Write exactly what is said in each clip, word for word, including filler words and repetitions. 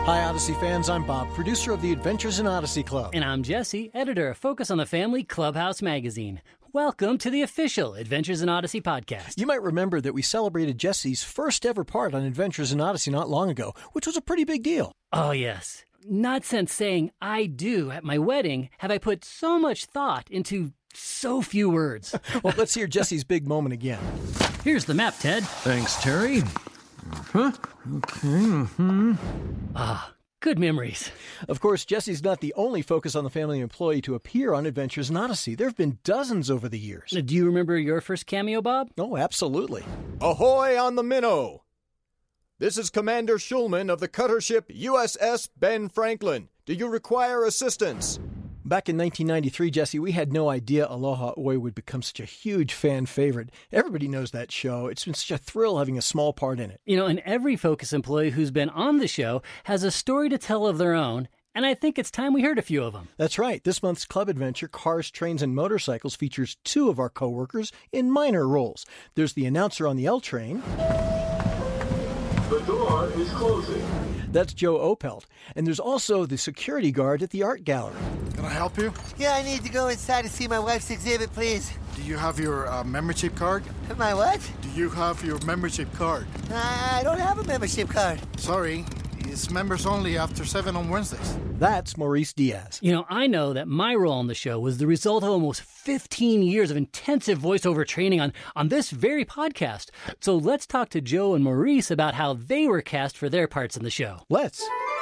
Hi, Odyssey fans. I'm Bob, producer of the Adventures in Odyssey Club. And I'm Jesse, editor of Focus on the Family Clubhouse magazine. Welcome to the official Adventures in Odyssey podcast. You might remember that we celebrated Jesse's first ever part on Adventures in Odyssey not long ago, which was a pretty big deal. Oh, yes. Not since saying I do at my wedding have I put so much thought into so few words. Well, let's hear Jesse's big moment again. Here's the map, Ted. Thanks, Terry. Uh-huh. Okay, mm-hmm. Ah, good memories. Of course, Jesse's not the only Focus on the Family employee to appear on Adventures in Odyssey. There have been dozens over the years. Do you remember your first cameo, Bob? Oh, absolutely. Ahoy on the minnow! This is Commander Schulman of the cutter ship U S S Ben Franklin. Do you require assistance? Back in nineteen ninety-three, Jesse, we had no idea Aloha Oi would become such a huge fan favorite. Everybody knows that show. It's been such a thrill having a small part in it. You know, and every Focus employee who's been on the show has a story to tell of their own, and I think it's time we heard a few of them. That's right. This month's club adventure, Cars, Trains, and Motorcycles, features two of our coworkers in minor roles. There's the announcer on the L train. The door is closing. That's Joe Opelt. And there's also the security guard at the art gallery. Can I help you? Yeah, I need to go inside to see my wife's exhibit, please. Do you have your uh, membership card? My what? Do you have your membership card? I don't have a membership card. Sorry, it's members only after seven on Wednesdays. That's Maurice Diaz. You know, I know that my role on the show was the result of almost fifteen years of intensive voiceover training on, on this very podcast. So let's talk to Joe and Maurice about how they were cast for their parts in the show. Let's.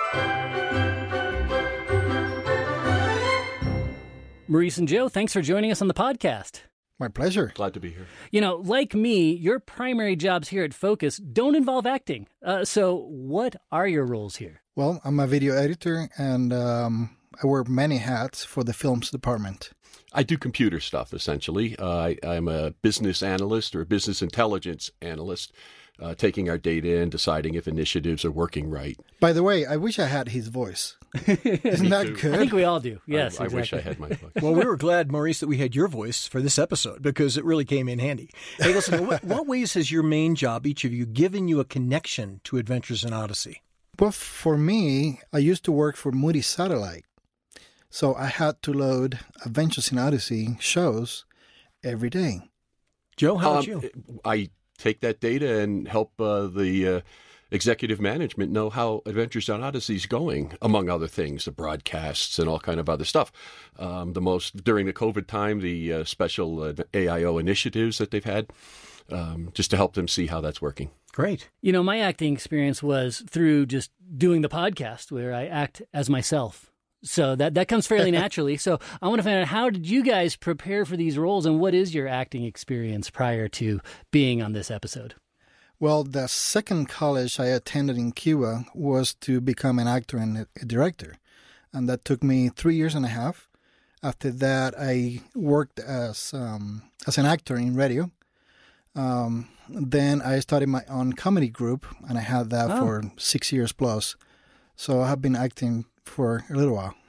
Maurice and Joe, thanks for joining us on the podcast. My pleasure. Glad to be here. You know, like me, your primary jobs here at Focus don't involve acting. Uh, so what are your roles here? Well, I'm a video editor, and um, I wear many hats for the films department. I do computer stuff, essentially. Uh, I, I'm a business analyst or a business intelligence analyst, uh, taking our data and deciding if initiatives are working right. By the way, I wish I had his voice. Isn't that too. good? I think we all do. Yes, I, I exactly. wish I had my voice. Well, we were glad, Maurice, that we had your voice for this episode because it really came in handy. Hey, listen, in what, what ways has your main job, each of you, given you a connection to Adventures in Odyssey? Well, for me, I used to work for Moody Satellite. So I had to load Adventures in Odyssey shows every day. Joe, how about Um, you? I take that data and help uh, the uh, executive management know how Adventures on Odyssey is going, among other things, the broadcasts and all kind of other stuff. Um, the most during the COVID time, the uh, special uh, A I O initiatives that they've had, um, just to help them see how that's working. Great. You know, my acting experience was through just doing the podcast where I act as myself. So that, that comes fairly naturally. So I want to find out, how did you guys prepare for these roles, and what is your acting experience prior to being on this episode? Well, the second college I attended in Cuba was to become an actor and a director. And that took me three years and a half. After that, I worked as um, as an actor in radio. Um, then I started my own comedy group, and I had that Oh. for six years plus. So I have been acting for a little while.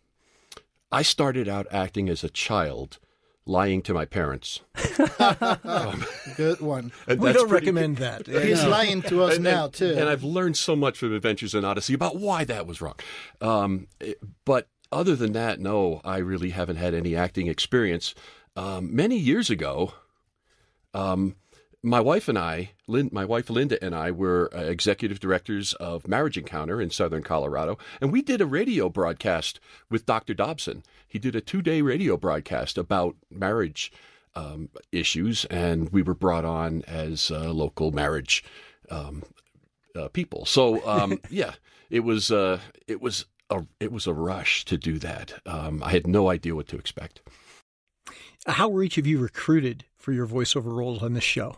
I started out acting as a child, lying to my parents. um, Good one. and We that's don't pretty- recommend that. He's lying to us and, now, and- too. And I've learned so much from Adventures in Odyssey about why that was wrong. Um, it- but other than that, no, I really haven't had any acting experience. Um, many years ago, um, my wife and I, Lynn, my wife Linda and I were uh, executive directors of Marriage Encounter in Southern Colorado, and we did a radio broadcast with Doctor Dobson. He did a two-day radio broadcast about marriage um, issues, and we were brought on as uh, local marriage um, uh, people. So um, yeah, it was uh, it was a it was a rush to do that. Um, I had no idea what to expect. How were each of you recruited for your voiceover roles on this show?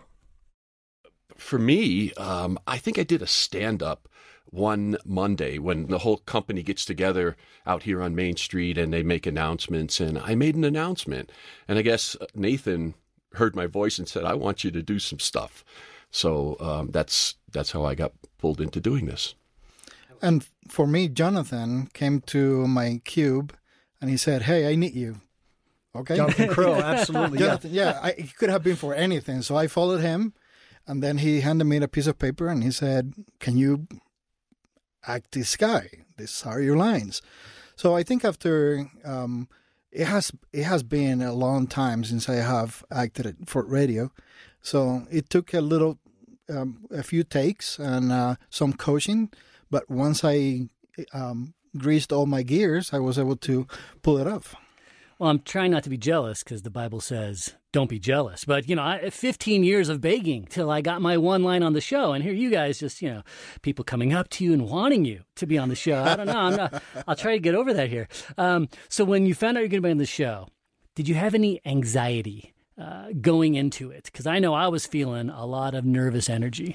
For me, um, I think I did a stand-up one Monday when the whole company gets together out here on Main Street and they make announcements, and I made an announcement. And I guess Nathan heard my voice and said, I want you to do some stuff. So um, that's that's how I got pulled into doing this. And for me, Jonathan came to my cube and he said, hey, I need you. Okay. Jonathan Crow, absolutely. Yeah. Jonathan, yeah, I, it could have been for anything. So I followed him, and then he handed me a piece of paper and he said, can you act this guy. These are your lines. So I think after um, it has it has been a long time since I have acted for radio, so it took a little, um, a few takes and uh, some coaching. But once I um, greased all my gears, I was able to pull it off. Well, I'm trying not to be jealous because the Bible says, don't be jealous. But, you know, I, fifteen years of begging till I got my one line on the show. And here you guys just, you know, people coming up to you and wanting you to be on the show. I don't know. I'm not, I'll try to get over that here. Um, so when you found out you're going to be on the show, did you have any anxiety uh, going into it? Because I know I was feeling a lot of nervous energy.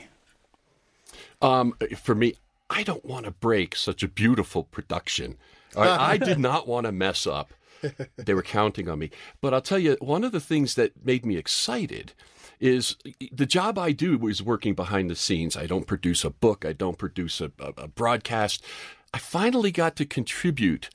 Um, for me, I don't want to break such a beautiful production. I, I did not want to mess up. They were counting on me. But I'll tell you, one of the things that made me excited is the job I do is working behind the scenes. I don't produce a book. I don't produce a, a, a broadcast. I finally got to contribute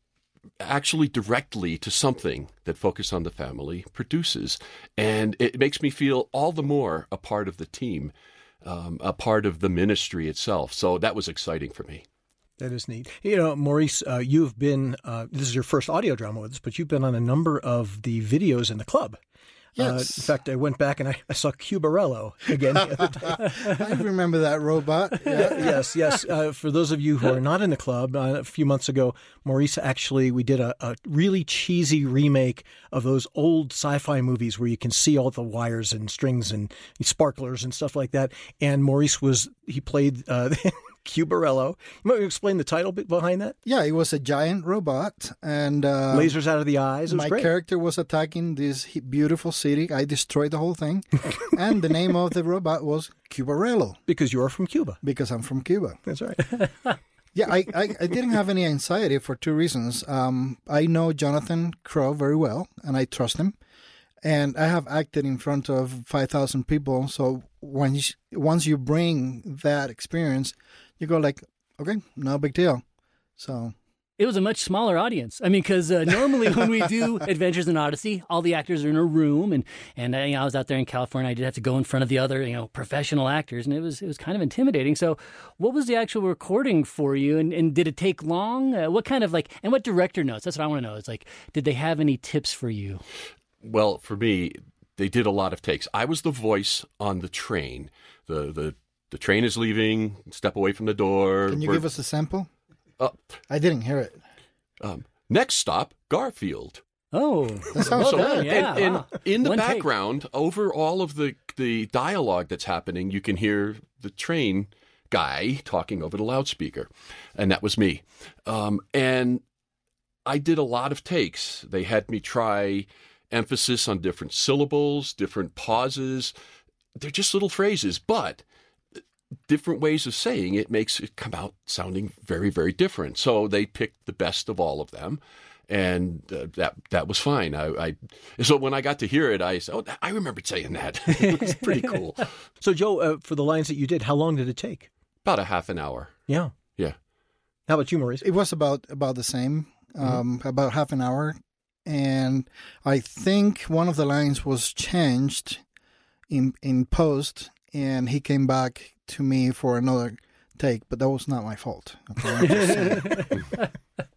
actually directly to something that Focus on the Family produces. And it makes me feel all the more a part of the team, um, a part of the ministry itself. So that was exciting for me. That is neat. You know, Maurice, uh, you've been, uh, this is your first audio drama with us, but you've been on a number of the videos in the club. Yes. Uh, in fact, I went back and I, I saw Cubarello again the other day. I remember that robot. Yeah. Yes, yes. Uh, for those of you who are not in the club, uh, a few months ago, Maurice actually, we did a, a really cheesy remake of those old sci-fi movies where you can see all the wires and strings and sparklers and stuff like that. And Maurice was, he played uh, Cubarello. You might explain the title bit behind that? Yeah, it was a giant robot. and uh, Lasers out of the eyes. It was my great. character was attacking this he- beautiful city. I destroyed the whole thing. And the name of the robot was Cubarello. Because you're from Cuba. Because I'm from Cuba. That's right. Yeah, I, I, I didn't have any anxiety for two reasons. Um, I know Jonathan Crow very well, and I trust him. And I have acted in front of five thousand people. So when you, once you bring that experience, you go like, okay, no big deal. So It was a much smaller audience. I mean, because uh, normally when we do Adventures in Odyssey, all the actors are in a room, and and uh, you know, I was out there in California. I did have to go in front of the other, you know, professional actors, and it was it was kind of intimidating. So, what was the actual recording for you, and, and did it take long? Uh, what kind of like, and what director notes? That's what I want to know. It's like, did they have any tips for you? Well, for me, they did a lot of takes. I was the voice on the train. The the the train is leaving. Step away from the door. Can you We're- give us a sample? Uh, I didn't hear it. um, next stop, Garfield. Oh, That sounds well so done, good. yeah. and, and wow. in the One take. background, over all of the the dialogue that's happening, you can hear the train guy talking over the loudspeaker, and that was me. Um, and I did a lot of takes. They had me try emphasis on different syllables, different pauses. They're just little phrases, but different ways of saying it makes it come out sounding very, very different. So they picked the best of all of them, and uh, that that was fine. I, I so when I got to hear it, I said, "Oh, I remembered saying that." It was pretty cool. So, Joe, uh, for the lines that you did, how long did it take? About a half an hour. Yeah. Yeah. How about you, Maurice? It was about about the same, um, mm-hmm. about half an hour. And I think one of the lines was changed in in post, and he came back to me for another take, but that was not my fault. Okay, I'm just saying.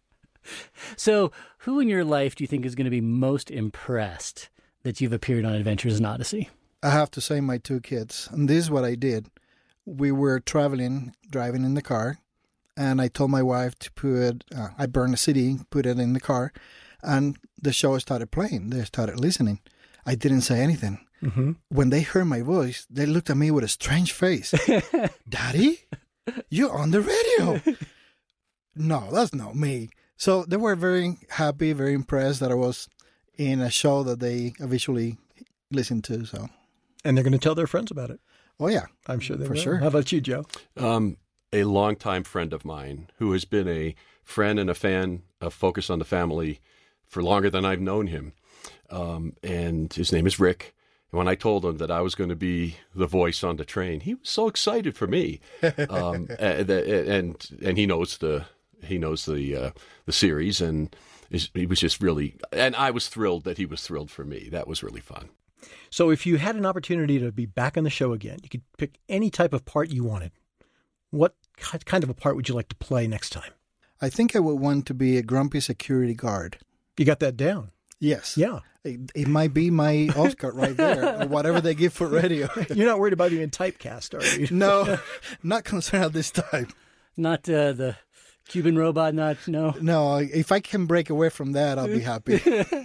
So, who in your life do you think is going to be most impressed that you've appeared on Adventures in Odyssey? I have to say my two kids. And this is what I did. We were traveling, driving in the car, and I told my wife to put, uh, I burned a C D, put it in the car, and the show started playing. They started listening. I didn't say anything. Mm-hmm. When they heard my voice, they looked at me with a strange face. Daddy, you're on the radio. No, that's not me. So they were very happy, very impressed that I was in a show that they eventually listened to. So, And they're going to tell their friends about it. oh yeah, I'm sure they For will. sure. How about you, Joe? Um, a longtime friend of mine who has been a friend and a fan of Focus on the Family for longer than I've known him. Um, and his name is Rick. And when I told him that I was going to be the voice on the train, he was so excited for me. Um, and, and and he knows the he knows the uh, the series, and is, he was just really. And I was thrilled that he was thrilled for me. That was really fun. So if you had an opportunity to be back on the show again, you could pick any type of part you wanted. What kind of a part would you like to play next time? I think I would want to be a grumpy security guard. You got that down? Yes. Yeah. It, it might be my Oscar right there, or whatever they give for radio. You're not worried about being typecast, are you? No, not concerned at this time. Not uh, the Cuban robot, not, no. No, if I can break away from that, I'll be happy.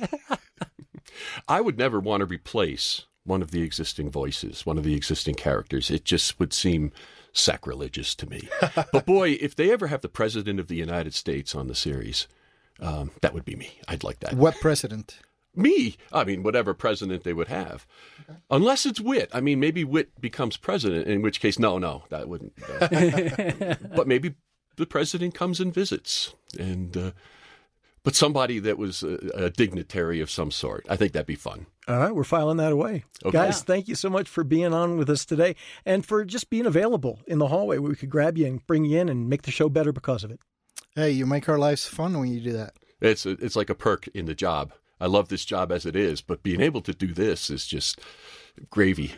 I would never want to replace one of the existing voices, one of the existing characters. It just would seem sacrilegious to me. But boy, if they ever have the President of the United States on the series, um, that would be me. I'd like that. What president? Me. I mean, whatever president they would have. Okay. Unless it's Witt. I mean, maybe Witt becomes president, in which case, no, no, that wouldn't. No. But maybe the president comes and visits, and uh, but somebody that was a, a dignitary of some sort. I think that'd be fun. All right, we're filing that away. Okay. Guys, thank you so much for being on with us today and for just being available in the hallway where we could grab you and bring you in and make the show better because of it. Hey, you make our lives fun when you do that. It's a, it's like a perk in the job. I love this job as it is, but being able to do this is just gravy.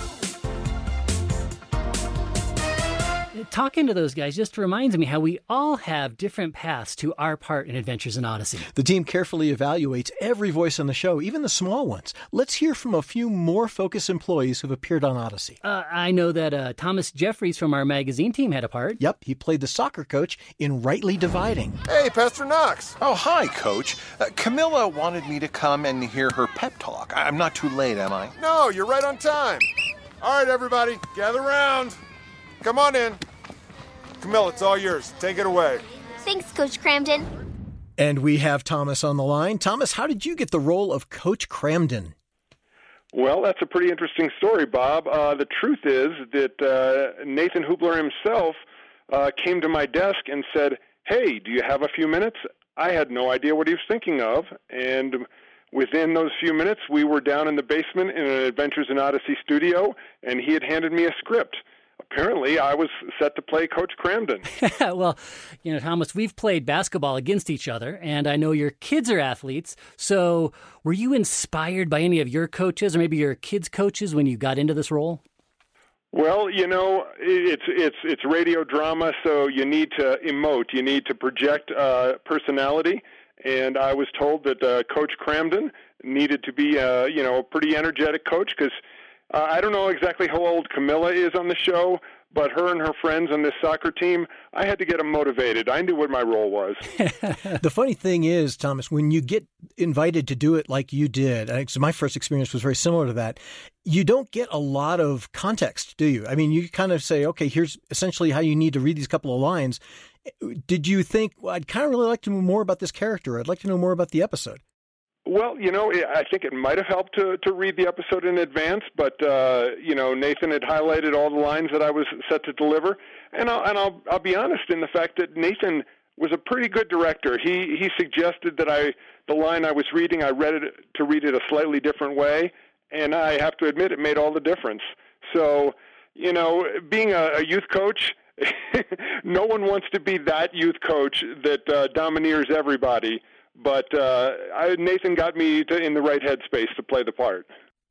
Talking to those guys just reminds me how we all have different paths to our part in Adventures in Odyssey. The team carefully evaluates every voice on the show, even the small ones. Let's hear from a few more Focus employees who've appeared on Odyssey. Uh, I know that uh, Thomas Jeffries from our magazine team had a part. Yep, he played the soccer coach in Rightly Dividing. Hey, Pastor Knox. Oh, hi, Coach. Uh, Camilla wanted me to come and hear her pep talk. I'm not too late, am I? No, you're right on time. All right, everybody, gather round. Come on in. Camilla, it's all yours. Take it away. Thanks, Coach Cramden. And we have Thomas on the line. Thomas, how did you get the role of Coach Cramden? Well, that's a pretty interesting story, Bob. Uh, the truth is that uh, Nathan Hubler himself uh, came to my desk and said, hey, do you have a few minutes? I had no idea what he was thinking of, and within those few minutes, we were down in the basement in an Adventures in Odyssey studio, and he had handed me a script. Apparently, I was set to play Coach Cramden. Well, you know, Thomas, we've played basketball against each other, and I know your kids are athletes. So were you inspired by any of your coaches or maybe your kids' coaches when you got into this role? Well, you know, it's it's it's radio drama, so you need to emote. You need to project uh, personality. And I was told that uh, Coach Cramden needed to be, uh, you know, a pretty energetic coach because Uh, I don't know exactly how old Camilla is on the show, but her and her friends on this soccer team, I had to get them motivated. I knew what my role was. The funny thing is, Thomas, when you get invited to do it like you did, I, so my first experience was very similar to that, you don't get a lot of context, do you? I mean, you kind of say, okay, here's essentially how you need to read these couple of lines. Did you think, well, I'd kind of really like to know more about this character. I'd like to know more about the episode. Well, you know, I think it might have helped to, to read the episode in advance, but, uh, you know, Nathan had highlighted all the lines that I was set to deliver. And I'll, and I'll, I'll be honest in the fact that Nathan was a pretty good director. He, he suggested that I, the line I was reading, I read it to read it a slightly different way. And I have to admit, it made all the difference. So, you know, being a, a youth coach, no one wants to be that youth coach that uh, domineers everybody. But uh, I, Nathan got me to, in the right headspace to play the part.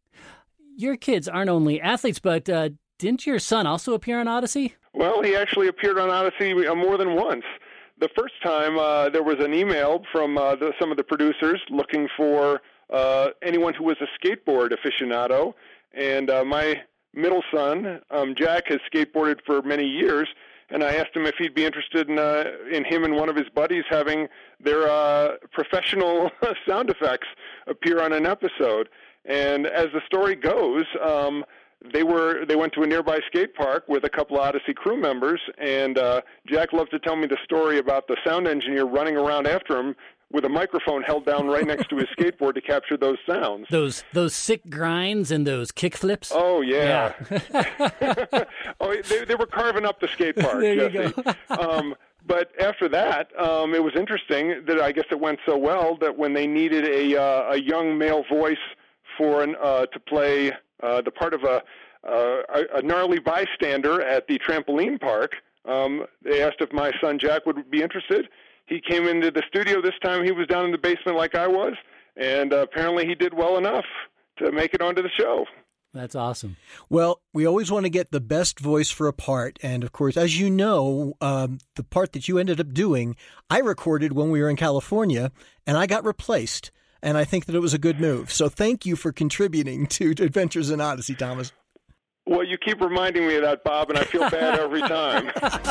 Your kids aren't only athletes, but uh, didn't your son also appear on Odyssey? Well, he actually appeared on Odyssey uh, more than once. The first time, uh, there was an email from uh, the, some of the producers looking for uh, anyone who was a skateboard aficionado. And uh, my middle son, um, Jack, has skateboarded for many years. And I asked him if he'd be interested in uh, in him and one of his buddies having their uh, professional sound effects appear on an episode. And as the story goes, um, they were they went to a nearby skate park with a couple of Odyssey crew members, and uh, Jack loved to tell me the story about the sound engineer running around after him with a microphone held down right next to his skateboard to capture those sounds. Those those sick grinds and those kick flips. Oh, yeah. yeah. oh, they, they were carving up the skate park, there Jesse. You go. um, but after that, um, it was interesting that I guess it went so well that when they needed a, uh, a young male voice for an, uh, to play uh, the part of a, uh, a, a gnarly bystander at the trampoline park, um, they asked if my son Jack would be interested. He came into the studio this time. He was down in the basement like I was, and uh, apparently he did well enough to make it onto the show. That's awesome. Well, we always want to get the best voice for a part. And of course, as you know, um, the part that you ended up doing, I recorded when we were in California, and I got replaced. And I think that it was a good move. So thank you for contributing to Adventures in Odyssey, Thomas. Well, you keep reminding me of that, Bob, and I feel bad every time.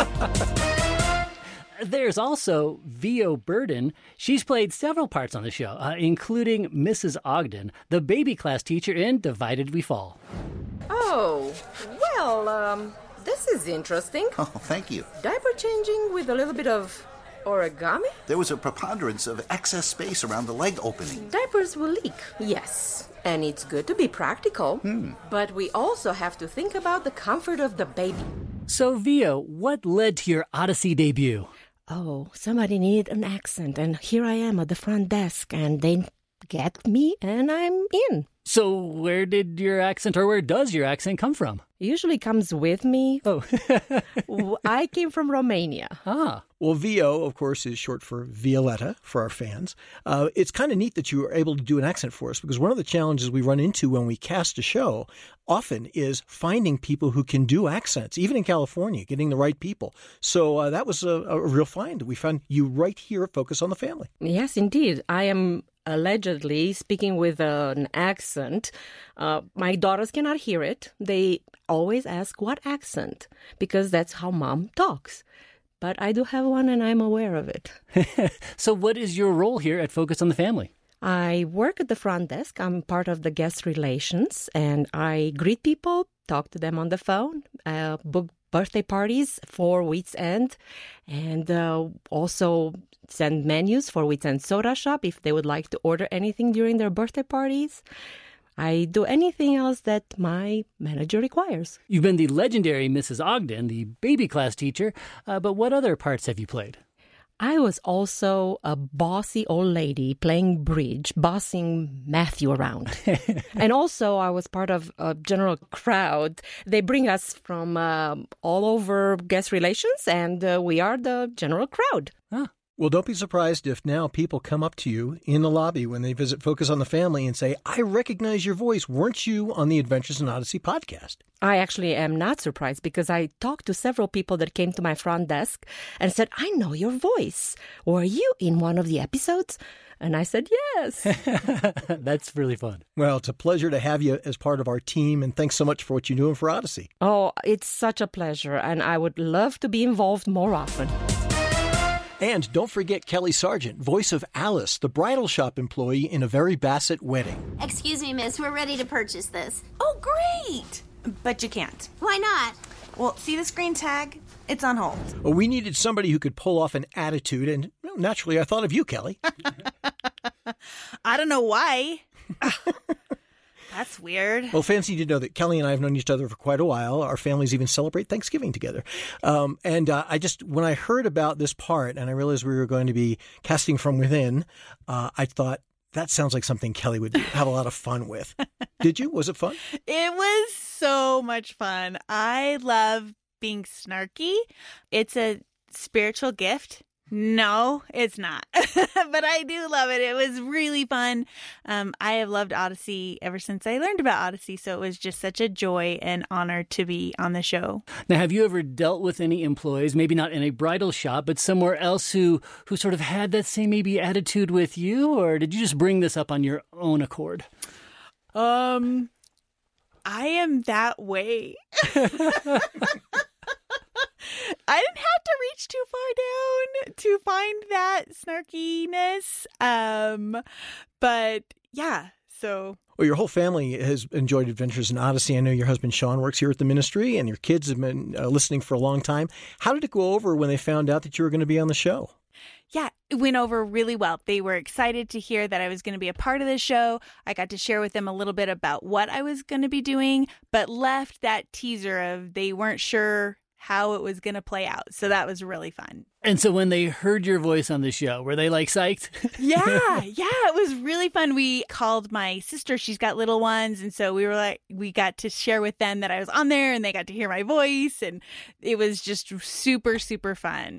There's also Vio Burden. She's played several parts on the show, uh, including Missus Ogden, the baby class teacher in Divided We Fall. Oh, well, um, this is interesting. Oh, thank you. Diaper changing with a little bit of origami? There was a preponderance of excess space around the leg opening. Diapers will leak, yes. And it's good to be practical. Hmm. But we also have to think about the comfort of the baby. So, Vio, what led to your Odyssey debut? Oh, somebody needed an accent, and here I am at the front desk, and they get me, and I'm in. So where did your accent, or where does your accent come from? It usually comes with me. Oh. I came from Romania. Ah. Well, Vio, of course, is short for Violetta for our fans. Uh, it's kind of neat that you were able to do an accent for us, because one of the challenges we run into when we cast a show often is finding people who can do accents, even in California, getting the right people. So uh, that was a, a real find. We found you right here at Focus on the Family. Yes, indeed. I am allegedly speaking with an accent. Uh, my daughters cannot hear it. They always ask, what accent? Because that's how mom talks. But I do have one, and I'm aware of it. So what is your role here at Focus on the Family? I work at the front desk. I'm part of the guest relations, and I greet people, talk to them on the phone, uh, book birthday parties for Wheat's End, and uh, also send menus for Wheat's End Soda Shop if they would like to order anything during their birthday parties. I do anything else that my manager requires. You've been the legendary Missus Ogden, the baby class teacher, uh, but what other parts have you played? I was also a bossy old lady playing bridge, bossing Matthew around. And also I was part of a general crowd. They bring us from uh, all over guest relations, and uh, we are the general crowd. Huh. Well, don't be surprised if now people come up to you in the lobby when they visit Focus on the Family and say, I recognize your voice. Weren't you on the Adventures in Odyssey podcast? I actually am not surprised, because I talked to several people that came to my front desk and said, I know your voice. Were you in one of the episodes? And I said, yes. That's really fun. Well, it's a pleasure to have you as part of our team, and thanks so much for what you're doing for Odyssey. Oh, it's such a pleasure, and I would love to be involved more often. And don't forget Kelly Sargent, voice of Alice, the bridal shop employee in A Very Bassett Wedding. Excuse me, miss, we're ready to purchase this. Oh, great! But you can't. Why not? Well, see the screen tag? It's on hold. Well, we needed somebody who could pull off an attitude, and well, naturally I thought of you, Kelly. I don't know why. That's weird. Well, fans need to know that Kelly and I have known each other for quite a while. Our families even celebrate Thanksgiving together. Um, and uh, I just, when I heard about this part and I realized we were going to be casting from within, uh, I thought, that sounds like something Kelly would have a lot of fun with. Did you? Was it fun? It was so much fun. I love being snarky. It's a spiritual gift. No, it's not. But I do love it. It was really fun. Um, I have loved Odyssey ever since I learned about Odyssey, so it was just such a joy and honor to be on the show. Now, have you ever dealt with any employees, maybe not in a bridal shop, but somewhere else who, who sort of had that same maybe attitude with you, or did you just bring this up on your own accord? Um, I am that way. I didn't have to reach too far down to find that snarkiness. Um, but yeah, so. Well, your whole family has enjoyed Adventures in Odyssey. I know your husband Sean works here at the ministry, and your kids have been uh, listening for a long time. How did it go over when they found out that you were going to be on the show? Yeah, it went over really well. They were excited to hear that I was going to be a part of the show. I got to share with them a little bit about what I was going to be doing, but left that teaser of they weren't sure how it was going to play out. So that was really fun. And so when they heard your voice on the show, were they like psyched? Yeah, yeah, it was really fun. We called my sister. She's got little ones. And so we were like, we got to share with them that I was on there and they got to hear my voice. And it was just super, super fun.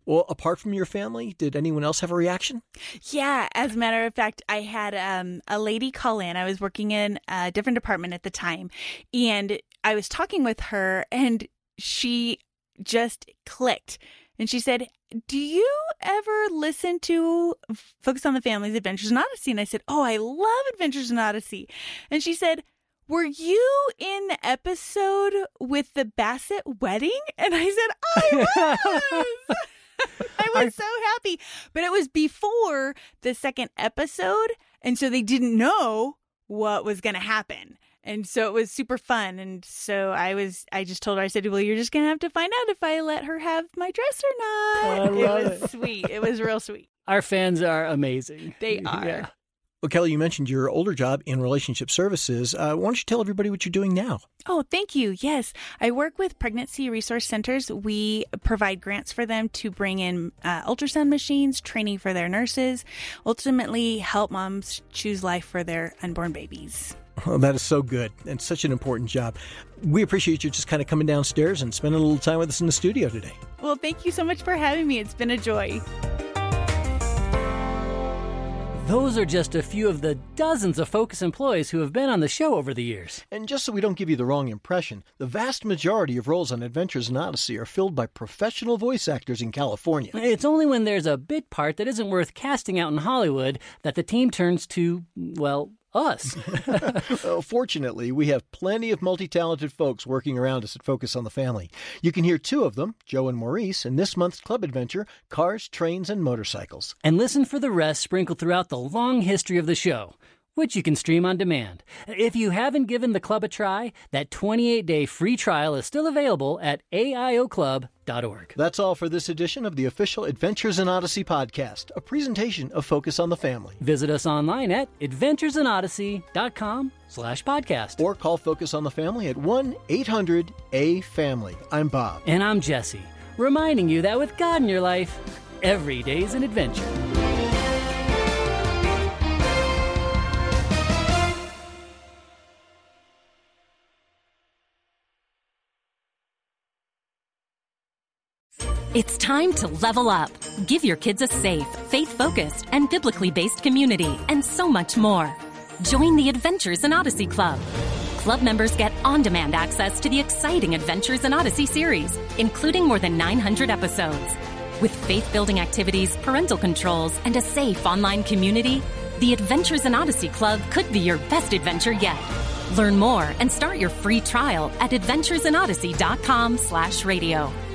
Well, apart from your family, did anyone else have a reaction? Yeah, as a matter of fact, I had um, a lady call in. I was working in a different department at the time, and I was talking with her, and she just clicked. And she said, do you ever listen to Focus on the Family's Adventures in Odyssey? And I said, oh, I love Adventures in Odyssey. And she said, were you in the episode with the Bassett wedding? And I said, I was. I was so happy. But it was before the second episode, and so they didn't know what was going to happen. And so it was super fun. And so I was, I just told her, I said, well, you're just going to have to find out if I let her have my dress or not. I love it was it. sweet. It was real sweet. Our fans are amazing. They are. Yeah. Well, Kelly, you mentioned your older job in relationship services. Uh, why don't you tell everybody what you're doing now? Oh, thank you. Yes. I work with pregnancy resource centers. We provide grants for them to bring in uh, ultrasound machines, training for their nurses, ultimately help moms choose life for their unborn babies. Well, that is so good and such an important job. We appreciate you just kind of coming downstairs and spending a little time with us in the studio today. Well, thank you so much for having me. It's been a joy. Those are just a few of the dozens of Focus employees who have been on the show over the years. And just so we don't give you the wrong impression, the vast majority of roles on Adventures in Odyssey are filled by professional voice actors in California. It's only when there's a bit part that isn't worth casting out in Hollywood that the team turns to, well, us. Well, fortunately, we have plenty of multi-talented folks working around us at Focus on the Family. You can hear two of them, Joe and Maurice, in this month's club adventure, Cars, Trains, and Motorcycles. And listen for the rest sprinkled throughout the long history of the show, which you can stream on demand. If you haven't given the club a try, that twenty-eight day free trial is still available at A I O club dot org. That's all for this edition of the official Adventures in Odyssey podcast, a presentation of Focus on the Family. Visit us online at adventures in odyssey dot com slash podcast. Or call Focus on the Family at one eight hundred A family. I'm Bob. And I'm Jesse, reminding you that with God in your life, every day's an adventure. It's time to level up. Give your kids a safe, faith-focused, and biblically based community, and so much more. Join the Adventures in Odyssey Club. Club members get on-demand access to the exciting Adventures in Odyssey series, including more than nine hundred episodes. With faith-building activities, parental controls, and a safe online community, the Adventures in Odyssey Club could be your best adventure yet. Learn more and start your free trial at adventures in odyssey dot com slash radio.